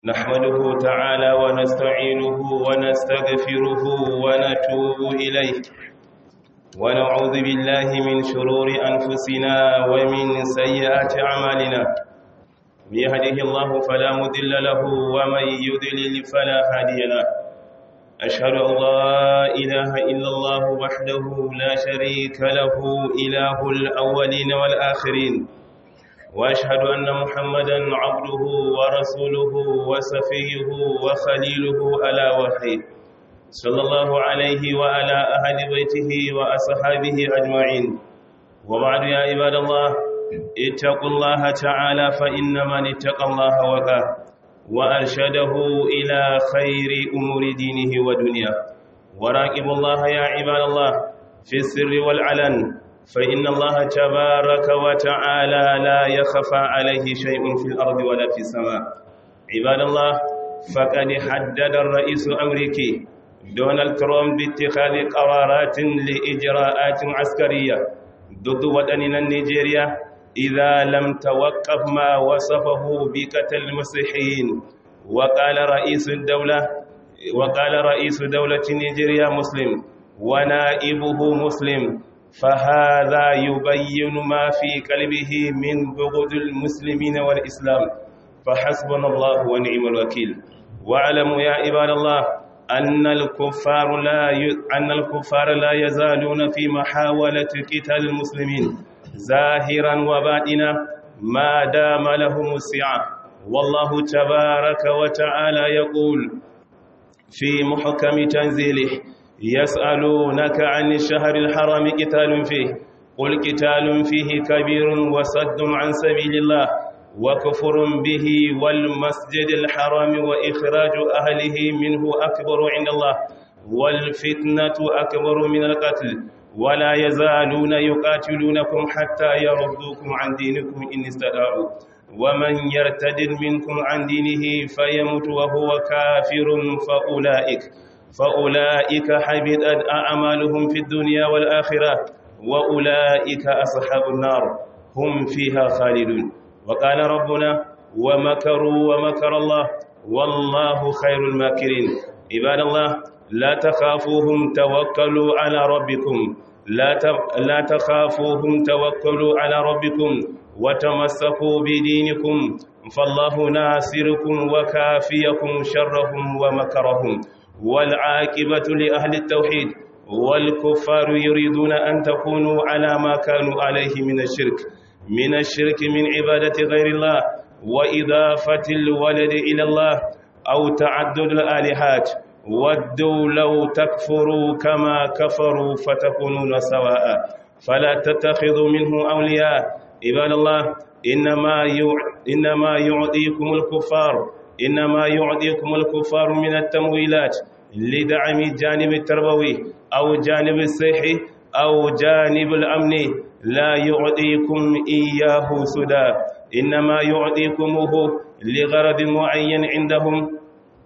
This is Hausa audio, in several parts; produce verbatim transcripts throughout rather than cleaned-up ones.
نحمده تعالى ونستعينه ونستغفره ونتوب إليه ونعوذ بالله من شرور أنفسنا ومن سيئات أعمالنا. من يهده الله فلا مضل له ومن يضلل فلا هادي له. أشهد أن لا إله إلا الله وحده لا شريك له إله الأولين والآخرين، وأشهد أن محمدًا عبده ورسوله وصفيه وخليله على وحيه، صلى الله عليه وعلى أهل بيته وأصحابه أجمعين. وبعد يا عباد الله، اتقوا الله تعالى، فإن من اتقى الله وقاه وأرشده إلى خير أمور دينه ودنياه. وراقبوا الله يا عباد الله في السر والعلن، فإن الله تبارك وتعالى لا يخفى عليه شيء في الأرض ولا في السماء. عباد الله، فقد حدد الرئيس الأمريكي دونالد ترامب باتخاذ قرارات لإجراءات عسكرية ضد وطننا نيجيريا إذا لم توقف ما وصفه بقتل المسيحيين. وقال رئيس الدولة وقال رئيس دولة نيجيريا مسلم ونائبه مسلم، فهذا يبين ما في قلبه من بغض المسلمين والإسلام، فحسبنا الله ونعم الوكيل. واعلموا يا عباد الله أن الكفار لا ي... أن الكفار لا يزالون في محاولة قتال المسلمين ظاهرا وباطنا ما دام لهم السعة. والله تبارك وتعالى يقول في محكم تنزيله: يسألونك عن الشهر الحرام قتال فيه، قل قتال فيه كبير وصد عن سبيل الله وكفر به والمسجد الحرام وإخراج أهله منه أكبر عند الله والفتنة أكبر من القتل، ولا يزالون يقاتلونكم حتى يردوكم عن دينكم إن استطاعوا، ومن يرتد منكم عن دينه فيمت وهو كافر فأولئك فأولئك حبطت أعمالهم في الدنيا والآخرة وأولئك أصحاب النار هم فيها خالدون. وقال ربنا: ومكروا ومكر الله والله خير الماكرين. عباد الله، لا تخافوهم، توكلوا على ربكم لا لا تخافوهم توكلوا على ربكم وتمسكوا بدينكم، فالله ناصركم وكافيكم شرهم ومكرهم، والعاقبة لأهل التوحيد. والكفار يريدون أن تكونوا على ما كانوا عليه من الشرك من الشرك من عبادة غير الله وإضافة الولد إلى الله أو تعدد الآلهات. ودوا لو تكفروا كما كفروا فتكونون سواء، فلا تتخذوا منه أولياء. عباد الله، إنما إنما يعطيكم الكفار إنما يعطيكم الكفار من التمويلات لدعم الجانب التربوي أو جانب الصحي أو جانب الأمن، لا يعطيكم إياه سدى، إنما يعطيكمه لغرض معين عندهم.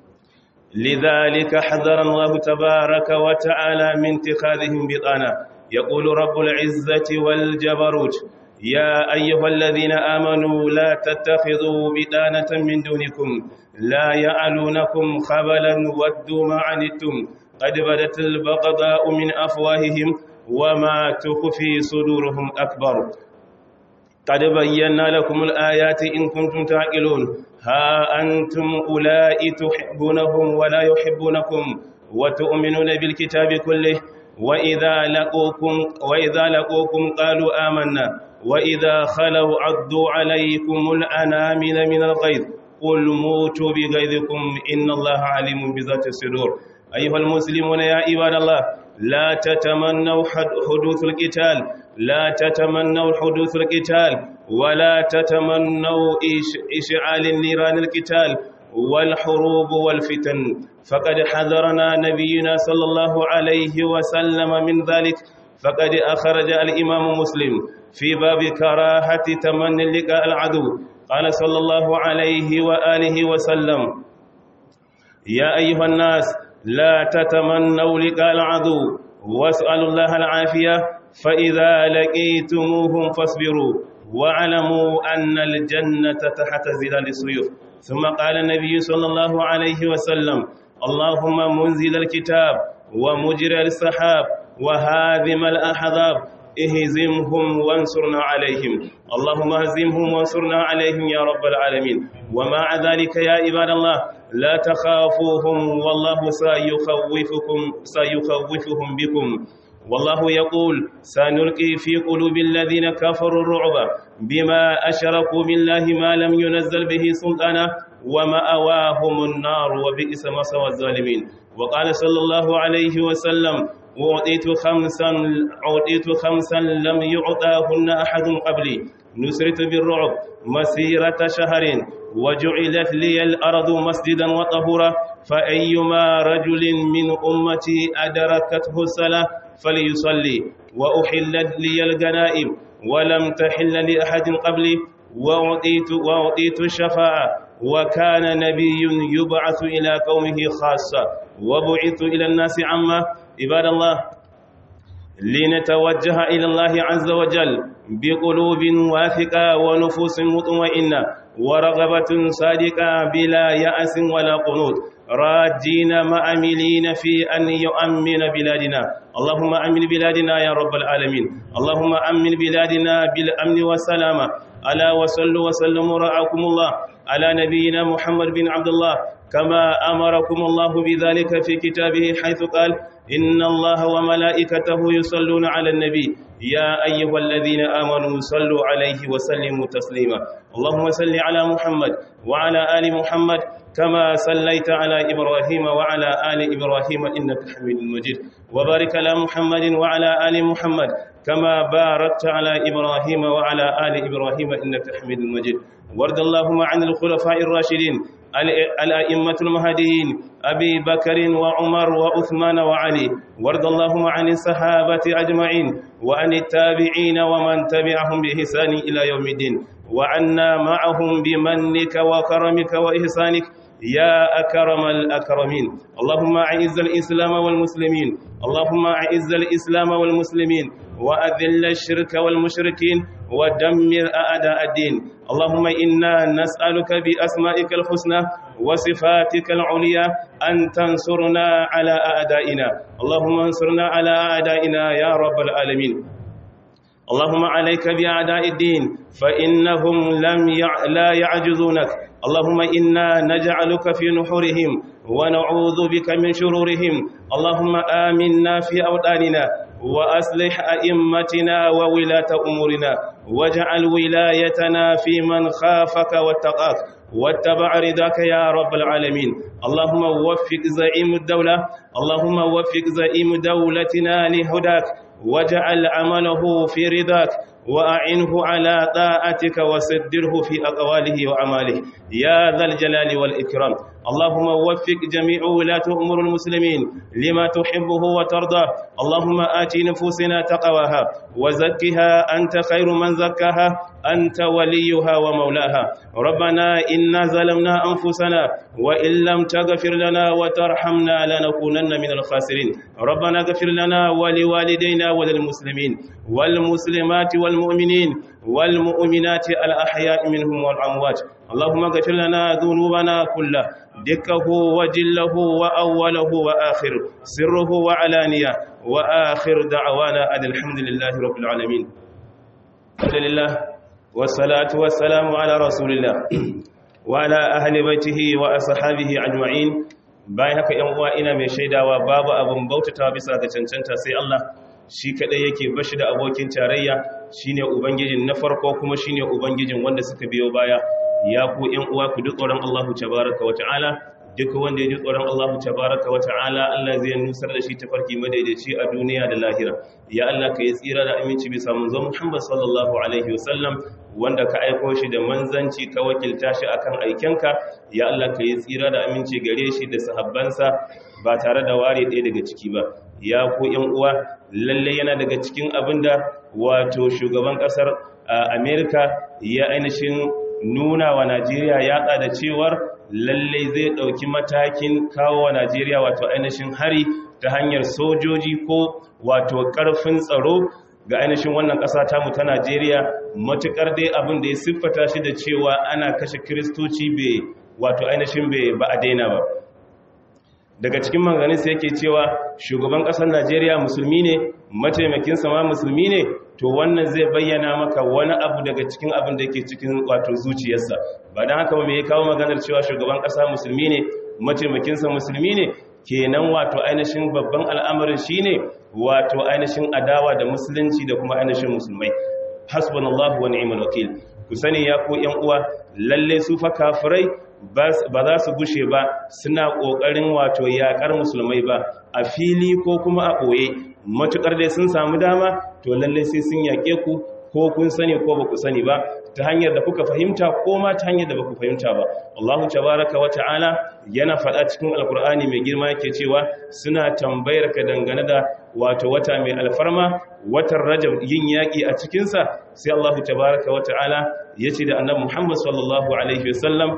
لذلك حذر الله تبارك وتعالى من اتخاذهم بطانة. يقول رب العزة والجبروت: يا أيها الذين آمنوا لا تتخذوا بطانة من دونكم لا يعلونكم خبلا ودوا ما عنتم قد بدت البغضاء من أفواههم وما تخفي صدورهم أكبر قد بينا لكم الآيات إن كنتم تعقلون. ها أنتم أولئك تحبونهم ولا يحبونكم وتؤمنون بالكتاب كله، وإذا لقوكم وإذا لقوكم قالوا آمنا وإذا خلوا عضوا عليكم الأنامل من الغيظ قل موتوا بغيظكم إن الله عليم بذات الصدور. أيها المسلمون يا عباد الله، لا تتمنوا حدوث القتال لا تتمنوا حدوث القتال ولا تتمنوا إشعال نيران القتال والحروب والفتن، فقد حذرنا نبينا صلى الله عليه وسلم من ذلك. فقد أخرج الإمام مسلم في باب كراهة تمني لقاء العدو، قال صلى الله عليه وآله وسلم: يا أيها الناس لا تتمنوا لقاء العدو واسألوا الله العافية، فإذا لقيتموهم فاصبروا واعلموا أن الجنة تحت ظلال السيوف، ثم قال النبي صلى الله عليه وسلم: اللهم منزل الكتاب ومجري السحاب وهازم الأحزاب اهزمهم وانصرنا عليهم. اللهم اهزمهم وانصرنا عليهم يا رب العالمين. ومع ذلك يا عباد الله لا تخافوهم والله سيخوفكم سيخوفهم بكم. والله يقول: سنلقي في قلوب الذين كفروا الرعب بما أشركوا بالله ما لم ينزل به سلطانا ومأواهم النار وبئس مثوى الظالمين. وقال صلى الله عليه وسلم: أعطيت خمسا أعطيت خمسا لم يعطاهن أحد قبلي، نصرت بالرعب مسيرة شهر وجعلت لي الأرض مسجدا وطهورا، فأيما رجل من أمتي أدركته الصلاة فليصلي، وأحلت لي الغنائم ولم تحل لأحد قبلي، وأعطيت وأعطيت الشفاعة، وكان نبي يبعث إلى قومه خاصة وبعث إلى الناس عامة. عباد الله، لنتوجه إلى الله عز وجل بقلوب واثقة ونفوس مطمئنة ورغبة صادقة بلا يأس ولا قنوط، راجين مأملين في أن يؤمن بلادنا. اللهم أمن بلادنا يا رب العالمين. اللهم أمن بلادنا بالأمن والسلامة. ألا وصلوا وسلموا رعاكم الله على نبينا محمد بن عبد الله كما أمركم الله بذلك في كتابه، حيث قال: إن الله وملائكته يصلون على النبي يا أيها الذين آمنوا صلوا عليه وسلموا تسليما. اللهم صل على محمد وعلى آل محمد كما صليت على إبراهيم وعلى آل إبراهيم إنك حميد مجيد، وبارك على محمد وعلى آل محمد كما باركت على إبراهيم وعلى آل إبراهيم إنك حميد مجيد. وارض اللهم عن الخلفاء الراشدين الأئمة المهديين أبي بكر وعمر وعثمان وعلي، وارض اللهم عن الصحابة أجمعين وعن التابعين ومن تبعهم بإحسان إلى يوم الدين، وعنا معهم بمنك وكرمك وإحسانك يا أكرم الأكرمين. اللهم أعز الإسلام والمسلمين اللهم أعز الإسلام والمسلمين وأذل الشرك والمشركين ودمر أعداء الدين. اللهم إنا نسألك بأسمائك الحسنى وصفاتك العليا أن تنصرنا على أعدائنا. اللهم انصرنا على أعدائنا يا رب العالمين. اللهم عليك بأعداء الدين فإنهم لم يع... لا يعجزونك. اللهم إنا نجعلك في نحورهم ونعوذ بك من شرورهم. اللهم آمنا في أوطاننا وأصلح أئمتنا وولاة أمورنا، واجعل ولايتنا في من خافك واتقاك واتبع رضاك يا رب العالمين. اللهم وفق زعيم الدولة اللهم وفق زعيم دولتنا لهداك، واجعل عمله في رضاك، وأعنه على طاعتك وسدره في أقواله وأعماله يا ذا الجلال والإكرام. اللهم وفق جميع ولاة أمور المسلمين لما تحبه وترضاه. اللهم آت نفوسنا تقواها وزكها أنت خير من زكاها أنت وليها ومولاها. ربنا إنا ظلمنا أنفسنا وإن لم تغفر لنا وترحمنا لنكونن من الخاسرين. ربنا اغفر لنا ولوالدينا وللمسلمين والمسلمات والمؤمنين والمؤمنات الأحياء منهم والأموات. اللهم اغفر لنا ذنوبنا كلها، دكه وجله وأوله وآخره، سره وعلانية، وآخر دعوانا أن الحمد لله رب العالمين. الحمد لله والصلاة والسلام على رسول الله وعلى أهل بيته وأصحابه أجمعين. bayan haka ‘yan uwa ina mai shaidawa babu abin bautata bisa ga cancanta sai Allah shi kaɗai yake bashi da abokin tarayya, shine ubangijin na farko kuma shine ubangijin wanda suka biyo baya. Ya ku ‘yan uwa ku duk tsoron Allahu tabaraka wa ta'ala, duk wanda ya ji tsoron Allahu tabaraka wa ta'ala Allah zai nusar da shi tafarki madaidaici a duniya da lahira. Ya Allah ka yi tsira da aminci bisa manzon Muhammad sallallahu alaihi wasallam wanda ka aiko shi da manzanci ka wakilta shi akan aikenka. Ya Allah ka yi tsira da aminci gare shi da sahabbansa ba tare da ware ɗaya daga ciki ba. Ya ku ‘yan uwa, lalle yana daga cikin abinda wato shugaban ƙasar Amerika ya ainihin nuna wa Najeriya ya da cewar lalle zai ɗauki matakin kawo wa Najeriya wato ainihin hari ta hanyar sojoji ko wato ƙarfin tsaro ga ainihin wannan ƙasa tamu ta Najeriya, matuƙar dai abin da ya siffata shi da cewa ana kashe kiristoci bai wato ainihin ba a daina ba. Daga cikin manganin sai yake cewa shugaban ƙasar Najeriya musulmi ne, mataimakinsa ma musulmi ne, to wannan zai bayyana maka wani abu daga cikin abin da ke cikin wato zuciyarsa. Ba don haka ba me ya kawo maganar cewa shugaban ƙasa musulmi ne, mataimakinsa musulmi ne, kenan wato ainihin babban al'amarin shine wato ainihin adawa da musulunci da kuma ainihin musulmai. Hasbunallahu wa ni'mal wakil. Ku sani ya ku ƴan uwa, lalle su fa kafirai ba za su gushe ba suna ƙoƙarin wato yaƙar musulmai ba a fili ko kuma a ɓoye, matuƙar dai sun samu dama to lalle sai sun yaƙe ku ko kun sani ko ba ku sani ba, ta hanyar da kuka fahimta ko ma ta hanyar da ba ku fahimta ba. Allahu tabaraka wa ta'ala yana faɗa cikin alkur'ani mai girma yake cewa suna tambayar ka dangane da wato wata mai alfarma, watan Rajab, yin yaƙi a cikinsa. Sai Allahu tabaraka wa ta'ala ya ce da annabi Muhammad sallallahu alaihi wasallam,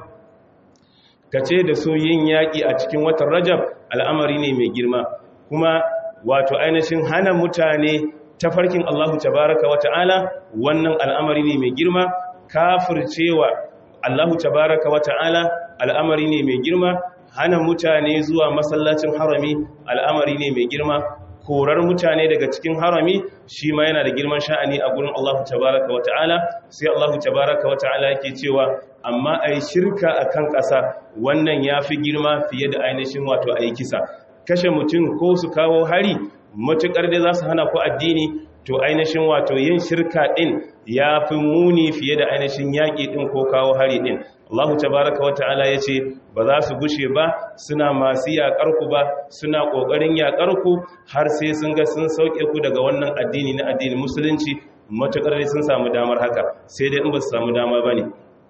ka ce da su yin yaƙi a cikin watan Rajab al'amari ne mai girma, kuma wato ainihin hana mutane tafarkin Allahu tabaraka wa ta'ala wannan al'amari ne mai girma, kafircewa Allahu tabaraka wa ta'ala al'amari ne mai girma, hana mutane zuwa masallacin harami al'amari ne mai girma, korar mutane daga cikin harami shi ma yana da girman sha'ani a gurin Allahu tabaraka wa ta'ala. Sai Allahu tabaraka wa ta'ala yake cewa amma ai shirka akan ƙasa wannan yafi girma fiye da ainihin wato ai kisa. Kashe mutum ko su kawo hari matuƙar da za su hana ku addini, to ainihin wato yin shirka ɗin ya fi muni fiye da ainihin yaƙi ɗin ko kawo hari ɗin. Allah tabaraka wa ta'ala ya ce ba za su gushe ba suna masu yaƙarku ba, suna ƙoƙarin yaƙarku har sai sun ga sun sauke ku daga wannan addini na addinin musulunci, matuƙar dai sun samu damar haka, sai dai in ba su samu dama ba ne.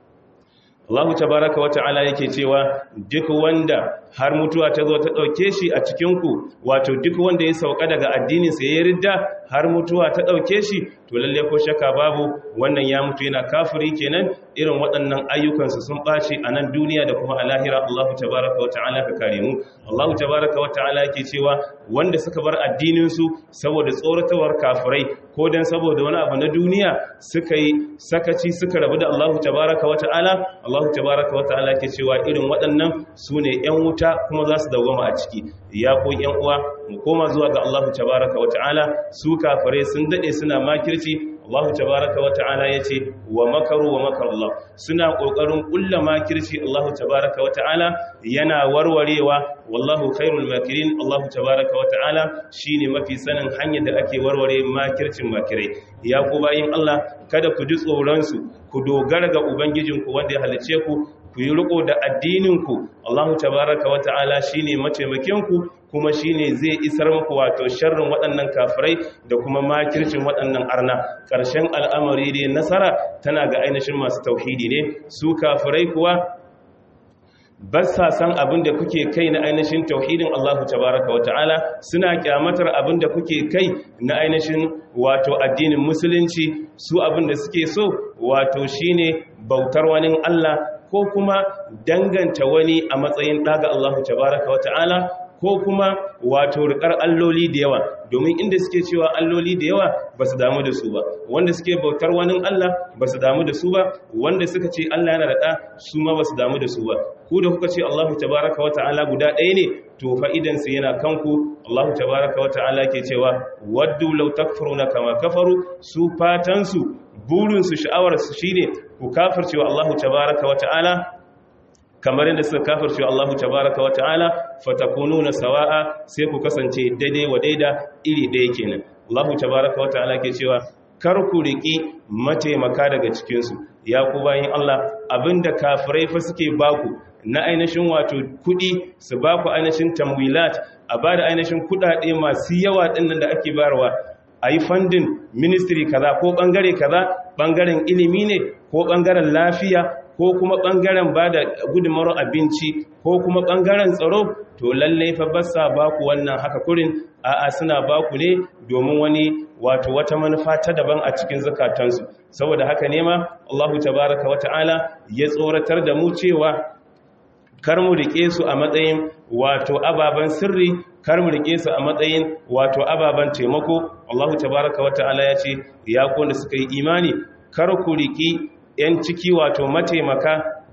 Allah tabaraka wa ta'ala yake cewa duk wanda har mutuwa ta zo ta ɗauke shi a cikinku, wato duk wanda ya sauka daga addininsa ya ridda har mutuwa ta ɗauke shi, to lalle ko shakka babu wannan ya mutu yana kafiri kenan. Irin waɗannan ayyukansu sun ɓaci a nan duniya da kuma a lahira. Allah tabaraka wa ta'ala ka kare mu. Allah tabaraka wa ta'ala yake cewa wanda suka bar addininsu saboda tsoratawar kafirai ko dan saboda wani abu na duniya suka yi sakaci suka rabu da Allah tabaraka wa ta'ala, Allah tabaraka wa ta'ala ke cewa irin waɗannan su ne ‘yan wuta kuma za su dawwama a ciki. Ya ko ‘yan uwa mu koma zuwa ga Allah tabaraka wa ta'ala. Su kafirai sun daɗe suna makirci. Allah tabaraka wa ta'ala ya ce wa makaru wa makar Allah, suna ƙoƙarin ƙulla makirci. Allah tabaraka wa ta'ala yana warwarewa, wallahu khairul makirin. Allah tabaraka wa ta'ala shine mafi sanin hanyar da ake warware makircin makirai. Ya ku bayin Allah, kada ku ji tsoron su, ku dogara ga ubangijinku wanda ya halice ku, ku yi riko da addininku. Allah tabaraka wa ta'ala shine mataimakinku kuma shine zai isar muku wato sharrin waɗannan kafirai da kuma makircin waɗannan arna. Ƙarshen al'amari ne nasara tana ga ainihin masu tauhidi ne. Su kafirai kuwa ba sa san abin da kuke kai na ainihin tauhidin Allah tabaraka wa ta'ala, suna kyamatar abin da kuke kai na ainihin wato addinin musulunci. Su abin da suke so wato shine bautar wani Allah ko kuma danganta wani a matsayin ɗaga Allah tabaraka wa ta'ala, ko kuma wato rikar alloli da yawa, domin inda suke cewa alloli da yawa ba su damu da su ba, wanda suke bautar wani Allah ba su damu da su ba, wanda suka ce Allah yana da ɗa su ma ba su damu da su ba. Ku da kuka ce Allahu tabaraka wa ta'ala guda ɗaya ne, to fa'idansu yana kanku. Allahu tabaraka wa ta'ala ke cewa waddu law takfuruna kama kafaru, su fatansu burinsu sha'awarsu shine ku kafircewa Allahu tabaraka wa ta'ala kamar yadda suka kafirce Allah tabaraka wa ta'ala, fatakununa sawa'a, sai ku kasance daidai wa daida iri ɗaya kenan. Allah tabaraka wa ta'ala ke cewa kar ku riki mataimaka daga cikin su. Ya ku bayin Allah, abinda kafirai fa suke baku na ainihin wato kudi, su baku ainihin tamwilat, a bada ainihin kudade masu yawa dinnan da ake bayarwa, ayi funding ministry kaza ko bangare kaza, bangaren ilimi ne ko bangaren lafiya ko kuma ɓangaren ba da gudunmawar abinci ko kuma ɓangaren tsaro, to lallai fa basa ba ku wannan haka kurin, a'a suna ba ku ne domin wani wato wata manufa ta daban a cikin zakatansu. Saboda haka ne ma Allahu tabaraka wa ta'ala ya tsoratar da mu cewa kar mu rike su a matsayin wato ababen sirri, kar mu rike su a matsayin wato ababen taimako. Allahu tabaraka wa ta'ala ya ce ya ku wanda suka yi imani, kar ku riki ‘yan ciki wato mataimaka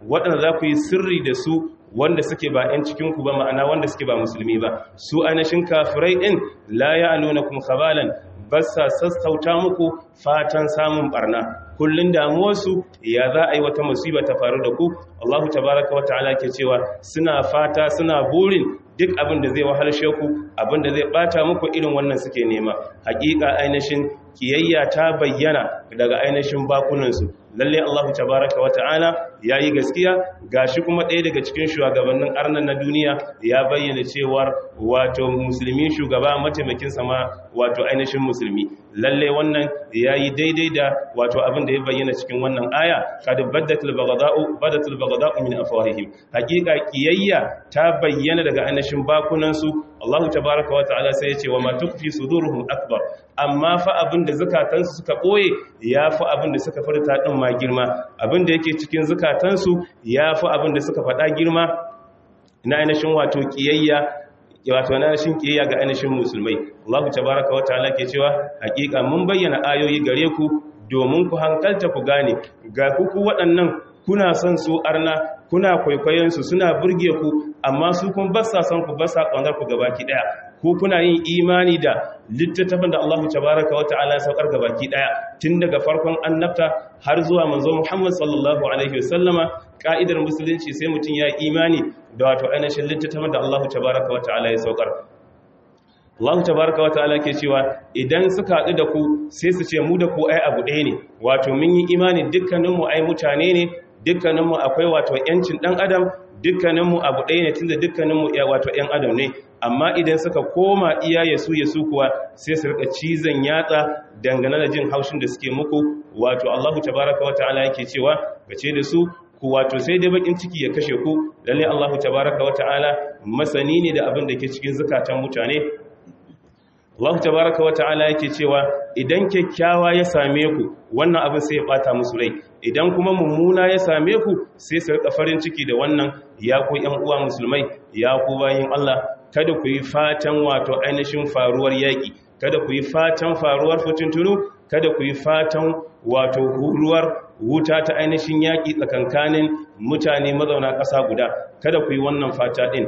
waɗanda za ku yi sirri da su wanda suke ba 'yan cikinku ba, ma'ana wanda suke ba musulmi ba. Su ainihin kafirai ɗin la ya aluna kuma kabalan ba sa sassauta muku fatan samun barna, kullun damuwarsu ya za a yi wata musiba ta faru da ku. Allahu tabaraka wa ta'ala ke cewa suna fata suna burin duk abin da zai wahalshe ku, abin da zai bata muku, irin wannan suke nema. Hakika ainihin kiyayya ta bayyana daga ainihin bakunansu. Lalle Allahu tabaraka wa ta'ala yayi gaskiya, gashi kuma ɗaya daga cikin shugabannin arnan na duniya ya bayyana cewar wato musulmi shugaba mataimakin sama wato ainihin musulmi. Lalle wannan yayi daidai da wato abin da ya bayyana cikin wannan aya, kad baddatul baghda'u badatul baghda'u min afwahihim. Hakika kiyayya ta bayyana daga ainihin bakunansu. Allahu tabaraka wa ta'ala sai ya ce wa ma tukfi suduruhum akbar, amma fa abin da zakatansu suka boye yafi abin da suka furta din ma girma. Abin da yake cikin zakatansu yafi abin da suka faɗa girma na ainihin wato kiyayya, wato na ainihin kiyayya ga ainihin musulmai. Allahu tabaraka wa ta'ala ke cewa hakika mun bayyana ayoyi gare ku domin ku hankalta ku gane, ga kuku waɗannan kuna son su arna, kuna kwaikwayon su, suna burge ku, amma su kun ba sa son ku, ba sa ƙaunar ku gabaki ɗaya. Ku kuna yin imani da littattafin da Allahu tabaraka wa ta'ala ya saukar gabaki ɗaya, tun daga farkon annabta har zuwa manzo Muhammad sallallahu alaihi wasallama. Ka'idar musulunci sai mutum ya imani da wato ainihin littattafin da Allahu tabaraka wa ta'ala ya saukar. Allah tabaraka wa ta'ala ke cewa idan suka haɗu da ku sai su ce mu da ku ai abu ɗaya ne, wato mun yi imani dukkaninmu ai mutane ne, dukkaninmu akwai wato yancin ɗan adam, dukkaninmu abu ɗaya ne tunda dukkaninmu wato ‘yan adam ne. Amma idan suka koma iya yasu yasu kuwa sai su rika cizon yatsa dangane da jin haushin da suke muku. Wato Allah tabaraka wa ta'ala yake cewa gace da su ku wato sai dai bakin ciki ya kashe ku, lalle Allah tabaraka wa ta'ala masani ne da abin da ke cikin zakatan mutane. Allah tabaraka wa ta'ala yake cewa idan kyakkyawa ya same ku wannan abin sai ya bata musu rai, idan kuma mummuna ya same ku sai su rika farin ciki da wannan. Ya ku ƴan uwa musulmai, ya ku bayin Allah, kada ku yi fatan wato ainihin faruwar yaƙi, kada ku yi fatan faruwar fitintunu, kada ku yi fatan wato huruwar wuta ta ainihin yaƙi tsakankanin mutane mazauna ƙasa guda, kada ku yi wannan fata ɗin.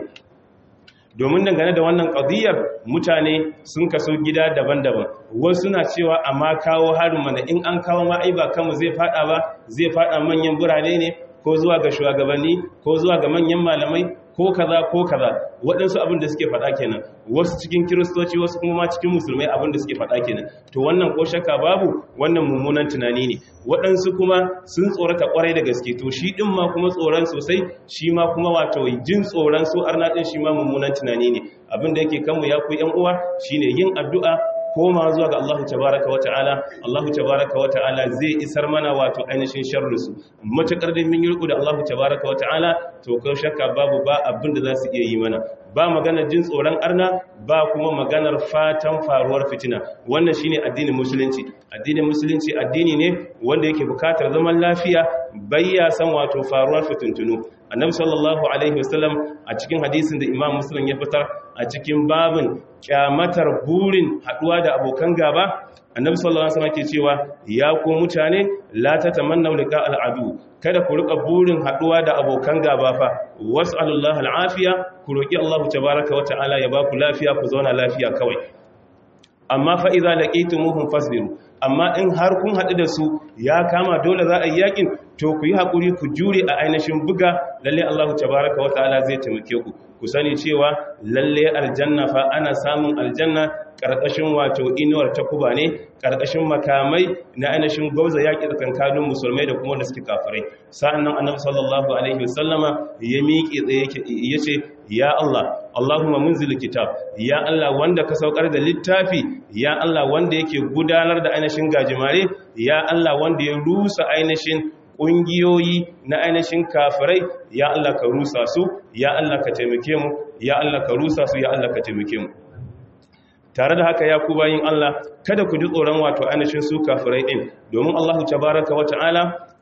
Domin dangane da wannan ƙadiyar mutane sun kaso gida daban-daban, wasu na cewa amma kawo harin mana, in an kawo ma'ai ba kanmu zai fada ba, zai fada manyan birane ne, ko zuwa ga shugabanni, ko zuwa ga manyan malamai, ko kaza ko kaza. Waɗansu abin da suke faɗa kenan, wasu cikin kiristoci, wasu kuma ma cikin musulmai abin da suke faɗa kenan. To wannan ko shakka babu, wannan mummunan tunani ne. Waɗansu kuma sun tsorata ƙwarai da gaske, to shi ɗin ma kuma tsoron sosai, shi ma kuma wato jin tsoron su arna ɗin shi ma mummunan tunani ne. Abin da yake kanmu ya ku ƴan uwa shine yin addu'a, koma zuwa ga Allah tabaraka wa ta'ala. Allah tabaraka wa ta'ala zai isar mana wato ainihin sharrusu. Matakar da mun yi riko da Allah tabaraka wa ta'ala, to ko shakka babu ba abin da za su iya yi mana. Ba maganar jin tsoron arna, ba kuma maganar fatan faruwar fitina. Wannan shine addinin musulunci. Addinin musulunci addini ne wanda yake bukatar zaman lafiya, bayya san wato faruwar fitintunu. Annabi sallallahu alaihi wasallam a cikin hadisin da Imam Muslim ya fitar a cikin babin kyamatar burin haduwa da abokan gaba, Annabi sallallahu alaihi wasallam ke cewa ya ku mutane la tatamannu liqa al'adu, kada ku rika burin haduwa da abokan gaba fa, was'alullahi al'afiya, ku roki Allah tabaaraka wa ta'ala ya ba ku lafiya, ku zauna lafiya kawai. Amma fa idza laqitumuhum fasbiru, amma in har kun haɗu da su ya kama dole za a yi yakin, to ku yi haƙuri, ku jure a ainihin buga, lalle Allah tabaraka wa ta'ala zai taimake ku. Ku sani cewa lalle aljanna fa ana samun aljanna ƙarƙashin wato inuwar takuba ne, ƙarƙashin makamai na ainihin gwauza yaƙi tsakankanin musulmai da kuma da suke kafirai. Sa'an nan annabi sallallahu alaihi wasallama ya miƙe tsaye ya ce, ya Allah, Allahumma munzil kitab, ya Allah wanda ka saukar da littafi, ya Allah wanda yake gudanar da ainihin gajimare, ya Allah wanda ya rusa ainihin ƙungiyoyi na ainihin kafirai, ya Allah ka rusa su, ya Allah ka taimake mu, ya Allah ka rusa su, ya Allah ka taimake mu. Tare da haka ya ku bayin Allah, kada ku ji tsoron wato ainihin su kafirai din, domin Allah tabaraka wa ta'ala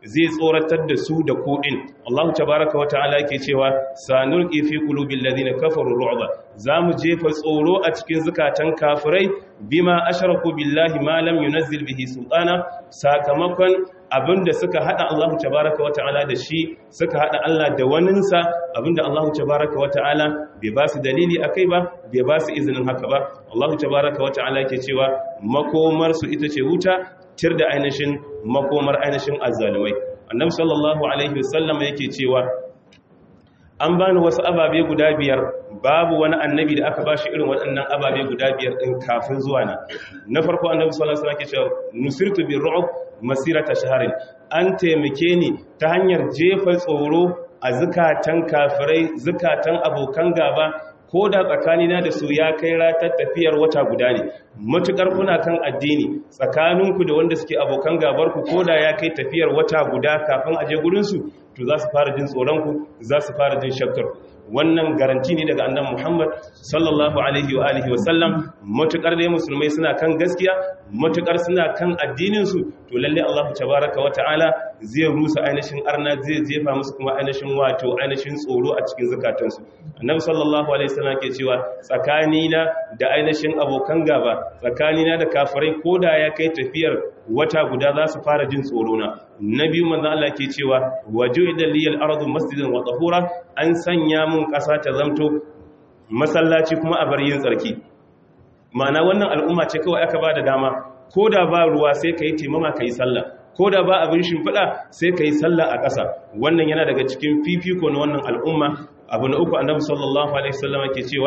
zai tsoratar da su da kuɗin. Allah tabaraka wa ta'ala yake cewa sanulqi fi qulubil ladina kafaru ru'ba, zamu jefa tsoro a cikin zukatan kafirai bima ashraku billahi ma lam yunzil bihi sultana, sakamakon abinda suka hada Allah tabaraka wa ta'ala da shi, suka hada Allah da waninsa, abinda Allah tabaraka wa ta'ala bai ba su dalili akai ba, bai ba su izinin haka ba. Allah tabaraka wa ta'ala yake cewa makomar su ita ce wuta, tir da ainihin makomar ainihin azzalumai. Annabi sallallahu alaihi wasallam yake cewa an bani wasu ababe guda biyar, babu wani annabi da aka bashi irin waɗannan ababe guda biyar din kafin zuwa na. Na farko Annabi sallallahu alaihi wasallam yake cewa nusirtu bir ru'b masirata shaharin, an taimake ni ta hanyar jefa tsoro a zukatan kafirai, zukatan abokan gaba, ko da tsakanina da su ya kai ratar tafiyar wata guda ne. Matukar kuna kan addini tsakaninku da wanda suke abokan gabarku, ko da ya kai tafiyar wata guda kafin aje gurinsu, to za su fara jin tsoronku, za su fara jin shakkarku. Wannan garanti ne daga annabi Muhammad sallallahu alaihi wa alihi wa sallam. Matukar dai musulmai suna kan gaskiya, matukar suna kan addinin su, to lalle Allah tabaaraka wa ta'ala zai rusa ainihin arna, zai jefa musu kuma ainihin wato ainihin tsoro a cikin zakatansu. Annabi sallallahu alaihi wasallam ke cewa tsakanina da ainihin abokan gaba, tsakanina da kafirai, koda ya kai tafiyar wata guda za su fara jin tsoro na. Na biyu manzo Allah ke cewa waju'ida liyal ardu masjidan wa tahura, an sanya mun ƙasa ta zamto masallaci kuma a bar yin tsarki. Ma'ana wannan al'umma ce kawai aka ba da dama, ko da ba ruwa sai ka yi taimama ka yi sallah, ko da ba abin shimfiɗa sai ka yi sallah a ƙasa. Wannan yana daga cikin fifiko na wannan al'umma. Abu na uku annabi sallallahu alaihi wasallam ke cewa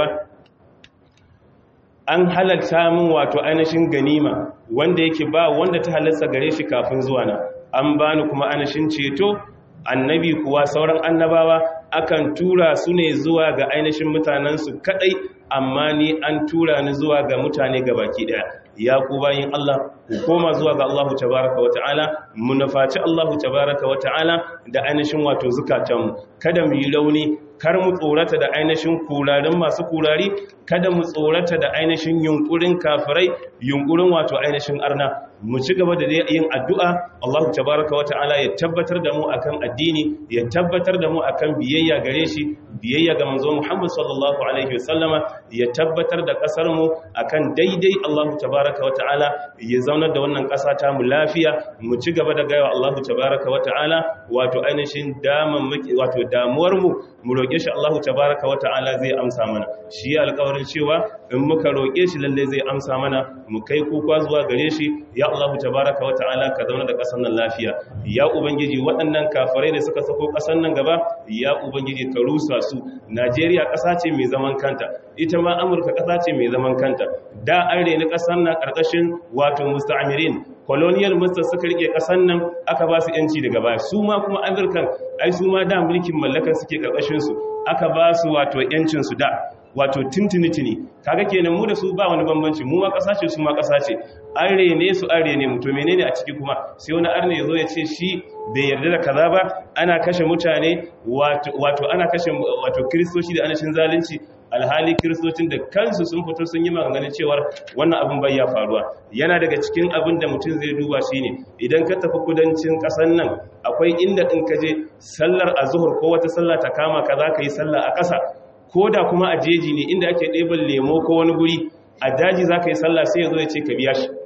an halalta min wato ainihin ganima wanda yake ba wanda ta halarta gare shi kafin zuwa na, an bani kuma ainihin ceto. Annabi kuwa sauran annabawa akan tura su ne zuwa ga ainihin mutanensu kadai, amma ni an tura ni zuwa ga mutane gabaki daya. Ya ku bayin Allah, ku koma zuwa ga Allah tabaraka wa ta'ala, mu nufaci Allah tabaraka wa ta'ala da ainihin wato zukatanmu, kada mu yi rauni, kar mu tsorata da ainihin kurarin masu kurari, kada mu tsorata da ainihin yunkurin kafirai, yunkurin wato ainihin arna. Mu ci gaba da yin addu'a, Allah tabaraka wa ta'ala ya tabbatar da mu akan addini, ya tabbatar da mu akan biyayya gare shi, biyayya ga manzo Muhammad sallallahu alaihi wasallama, ya tabbatar da kasar mu akan daidai. Allah tabaraka wa ta'ala ya zaunar da wannan kasa ta mu lafiya. Mu ci gaba da gaiwa Allah tabaraka wa ta'ala wato ainihin daman wato damuwar mu, mu roƙe shi Allah tabaraka wa ta'ala zai amsa mana. Shi alƙawarin cewa in muka roƙe shi lalle zai amsa mana, mu kai kuka zuwa gare shi. Ya Allah tabaraka wa ta'ala ka zauna da ƙasar nan lafiya. Ya ubangiji waɗannan kafirai da suka sako ƙasar nan gaba, ya ubangiji ka rusa su. Najeriya ƙasa ce mai zaman kanta, ita ma Amurka ƙasa ce mai zaman kanta. Da an reni ƙasar nan ƙarƙashin wato musta'amirin, colonial masters suka rike ƙasar nan, aka ba su yanci daga baya. Su ma kuma Amurkan ai su ma da mulkin mallakar suke ƙarƙashin su, aka ba su wato yancin su da wato tintinitini. Kaga kenan mu da su ba wani bambanci, mu ma ƙasa ce su ma ƙasa ce. An rene su an rene mu, to menene a ciki kuma sai wani arne ya zo ya ce shi bai yarda da kaza ba, ana kashe mutane wato wato ana kashe wato kristoci da anashin zalunci, alhali kristocin da kansu sun fito sun yi maganganun cewar wannan abin bai ya faruwa. Yana daga cikin abin da mutum zai duba shine idan ka tafi kudancin ƙasar nan, akwai inda in ka je sallar azhur ko wata sallah ta kama ka za ka yi sallah a ƙasa, ko da kuma a jeji ne inda ake ɗeban lemo ko wani guri a daji za ka yi sallah, sai ya zo ya ce ka biya shi.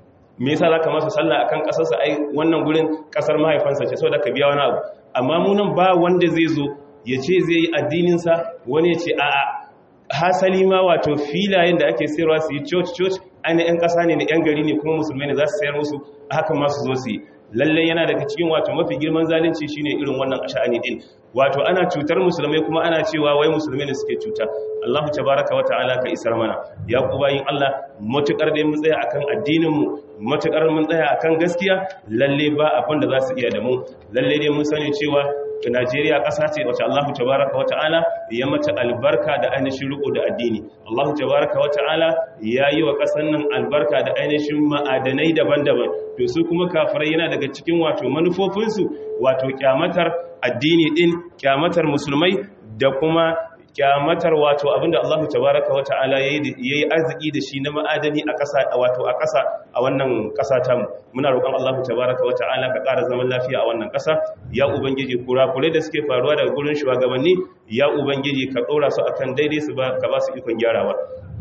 Me yasa za ka masa sallah akan ƙasarsa? Ai wannan gurin ƙasar mahaifansa ce, saboda ka biya wani abu. Amma munan ba wanda zai zo ya ce zai yi addininsa, wani ya ce a'a. Hasali ma wato filayen da ake sayarwa su yi church church ana 'yan ƙasa ne na 'yan gari ne kuma musulmai ne za su sayar musu, haka ma su zo su yi. Lallai yana daga cikin wato mafi girman zalunci shine irin wannan asha'ani din. Wato ana cutar musulmai kuma ana cewa wai musulmai ne suke cuta. Allahu tabaraka wa ta'ala ka isar mana. Ya ku bayin Allah, matukar dai mun tsaya akan addinin mu, matukar mun tsaya akan gaskiya, lalle ba abin da za su iya da mu. Lalle dai mun sani cewa Najeriya ƙasa ce wacce Allahu tabaraka wa ta'ala ya mata albarka da ainihin riko da addini. Allahu tabaraka wa ta'ala ya yi wa ƙasar nan albarka da ainihin ma'adanai daban-daban. To su kuma kafirai yana daga cikin wato manufofinsu wato kyamatar addini din, kyamatar musulmai da kuma kyamatar wato abinda Allah tabaraka wa ta'ala yayi arziki da shi na ma'adani a ƙasa wato a ƙasa a wannan ƙasa ta mu muna roƙon Allah tabaraka wa ta'ala ka ƙara zaman lafiya a wannan ƙasa ya ubangiji kurakurai da suke faruwa daga gurin shugabanni ya ubangiji ka ɗora su akan daidai su ba ka ba su ikon gyarawa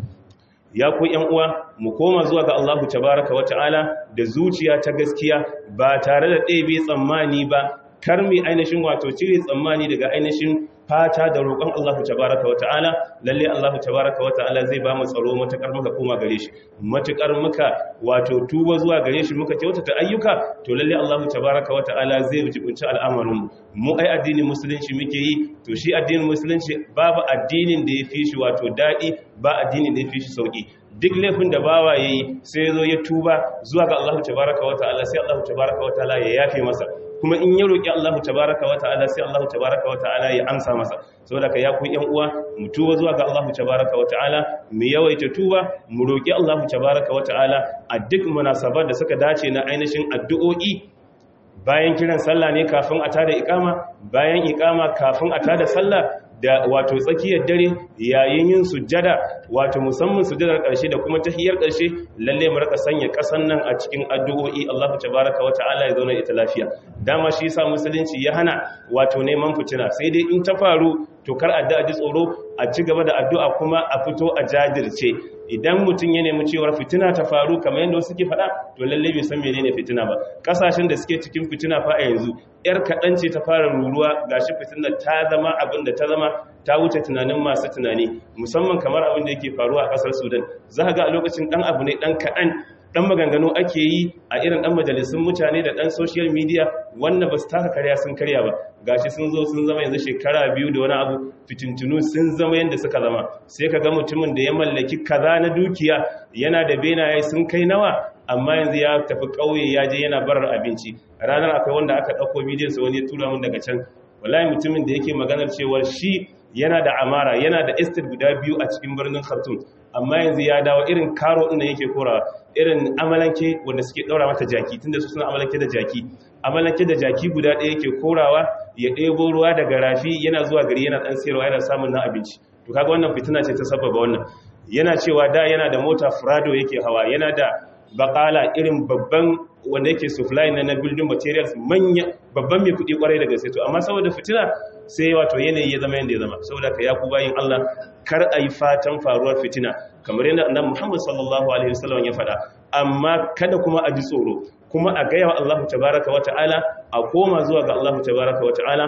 ya ku ‘yan uwa mu koma zuwa ga Allah tabaraka wa ta'ala da zuciya ta gaskiya ba tare da ɗebe tsammani ba kar mu ainihin wato cire tsammani daga ainihin fata da roƙon Allah tabaraka wa ta'ala lalle Allah tabaraka wa ta'ala zai ba mu tsaro matakar muka koma gare shi matakar muka wato tuba zuwa gare shi muka kyautata ayyuka to lalle Allah tabaraka wa ta'ala zai jibunci al'amarin mu ai addinin musulunci muke yi to shi addinin musulunci babu addinin da ya fi shi wato dadi ba addinin da ya fi shi sauki duk laifin da bawa yayi sai ya zo ya tuba zuwa ga Allah tabaraka wa ta'ala sai Allah tabaraka wa ta'ala ya yafe masa kuma in ya roƙi Allah tabaraka wa ta'ala sai Allah tabaraka wa ta'ala ya amsa masa saboda ka ya ku ƴan uwa mu tuba zuwa ga Allah tabaraka wa ta'ala mu yawaita tuba mu roƙi Allah tabaraka wa ta'ala a duk munasabar da suka dace na ainihin addu'o'i bayan kiran sallah ne kafin a tada iqama bayan iqama kafin a tada sallah da wato tsakiyar dare yayin yin sujjada wato musamman sujjadar ƙarshe da kuma tahiyar ƙarshe lalle mu rika sanya ƙasan nan a cikin addu'o'i Allah tabaraka wa ta'ala ya zauna ita lafiya dama shi yasa musulunci ya hana wato neman fitina sai dai in ta faru to kar addu'a ji tsoro a ci gaba da addu'a kuma a fito a jajirce idan mutum ya nemi cewar fitina ta faru kamar yadda wasu ke faɗa to lalle bai san menene fitina ba kasashen da suke cikin fitina fa a yanzu yar kaɗan ce ta fara ruruwa gashi fitinar ta zama abin da ta zama ta wuce tunanin masu tunani musamman kamar abin da yake faruwa a ƙasar Sudan za ka ga a lokacin ɗan abu ne ɗan kaɗan ɗan maganganu ake yi a irin ɗan majalisun mutane da ɗan social media wanda ba su taka karya sun karya ba gashi sun zo sun zama yanzu shekara biyu da wani abu fitintunu sun zama yadda suka zama sai ka ga mutumin da ya mallaki kaza na dukiya yana da benaye sun kai nawa amma yanzu ya tafi ƙauye ya je yana barar abinci ranar akwai wanda aka ɗauko bidiyonsa wani ya tura mun daga can wallahi mutumin da yake maganar cewar shi yana da amara yana da estate guda biyu a cikin birnin Khartoum amma yanzu ya dawo irin karo din da yake korawa irin amalanke wanda suke daura mata jaki tunda su suna amalanke da jaki amalanke da jaki guda ɗaya yake korawa ya ɗebo ruwa daga rafi yana zuwa gari yana dan sayarwa yana samun na abinci to kaga wannan fitina ce ta sababa wannan yana cewa da yana da mota Prado yake hawa yana da bakala irin babban wanda yake supply na building materials manya babban mai kudi kwarai da gaske to amma saboda fitina sai wato yanayi ya zama yanda ya zama saboda ka yaku bayin Allah kar ayi fatan faruwar fitina kamar yadda annabi Muhammad sallallahu alaihi wasallam ya faɗa amma kada kuma a ji tsoro kuma a ga yawa Allah tabaaraka wa ta'ala a koma zuwa ga Allah tabaaraka wa ta'ala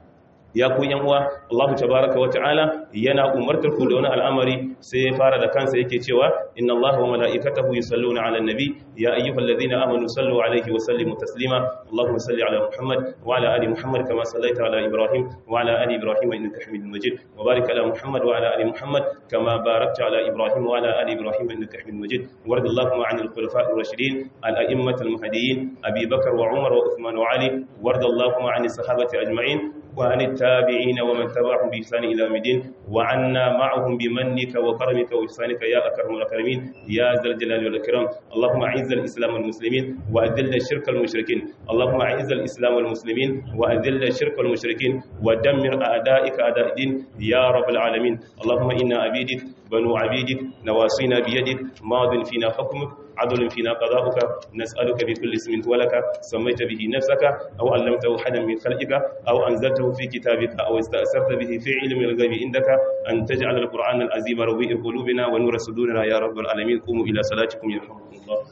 ya ku yan uwa Allah tabaaraka wa ta'ala yana umartar ku da wani al'amari sai ya fara da kansa yake cewa inna Allah wa mala'ikatahu yusalluna 'alan nabi ya ayyuhalladhina amanu sallu 'alayhi wa sallimu taslima Allahumma salli 'ala Muhammad wa 'ala ali Muhammad kama sallaita 'ala Ibrahim wa 'ala ali Ibrahim innaka Hamidum Majid wa barik 'ala Muhammad wa 'ala ali Muhammad kama barakta 'ala Ibrahim wa 'ala ali Ibrahim innaka Hamidum Majid warḍ Allahumma 'anil khulafa'ir rashidin al-a'immatil muhdiyyin Abi Bakr wa Umar wa Uthman wa Ali warḍ Allahumma 'anis sahabati ajma'in وعن التابعين ومن تبعهم بإحسان إلى يوم الدين وعنا معهم بمنك وكرمك وإحسانك يا أكرم الأكرمين يا ذا الجلال والإكرام اللهم أعز الإسلام والمسلمين وأذل الشرك المشركين اللهم أعز الإسلام والمسلمين وأذل الشرك والمشركين ودمر أعدائك أعداء الدين يا رب العالمين اللهم إنا عبيدك بنو عبيدك نواصينا بيدك ماض فينا حكمك عدل فينا قضاؤك نسألك بكل اسم ولك سميت به نفسك أو علمته أحدا من خلقك أو أنزلته في كتابك أو استأثرت به في علم الغيب عندك أن تجعل القرآن العظيم ربيع قلوبنا ونور صدورنا يا رب العالمين قوموا إلى صلاتكم يرحمكم الله